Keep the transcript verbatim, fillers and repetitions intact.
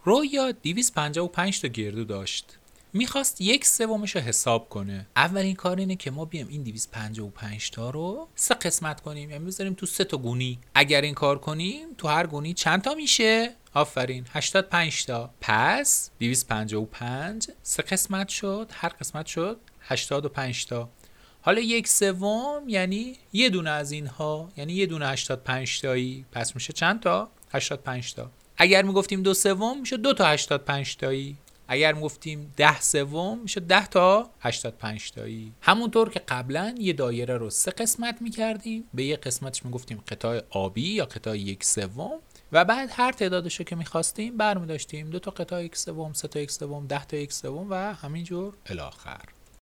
رویا دویست و پنجاه و پنج تا گردو داشت، میخواست یک سومش رو حساب کنه. اولین کار اینه که ما بیام این دویست و پنجاه و پنج تا رو سه قسمت کنیم، یعنی بذاریم تو سه تا گونی. اگر این کار کنیم تو هر گونی چند تا میشه؟ آفرین، هشتاد و پنج تا. پس دویست و پنجاه و پنج سه قسمت شد، هر قسمت شد هشتاد و پنج تا. حالا یک سوم یعنی یه دونه از اینها، یعنی یه دونه هشتاد و پنج تایی. پس میشه چند تا؟ هشتاد و پنج تا. اگر میگفتیم دو سوم میشه دو تا هشتاد و پنج تایی. اگر میگفتیم ده سوم میشه ده تا هشتاد و پنج تایی. همونطور که قبلا یه دایره رو سه قسمت میکردیم، به یه قسمتش میگفتیم قطعه آبی یا قطعه یک سوم و بعد هر تعدادشو که میخواستیم برمی داشتیم دو تا قطعه یک سوم، سه تا یک سوم، ده تا یک سوم و همینجور الی آخر.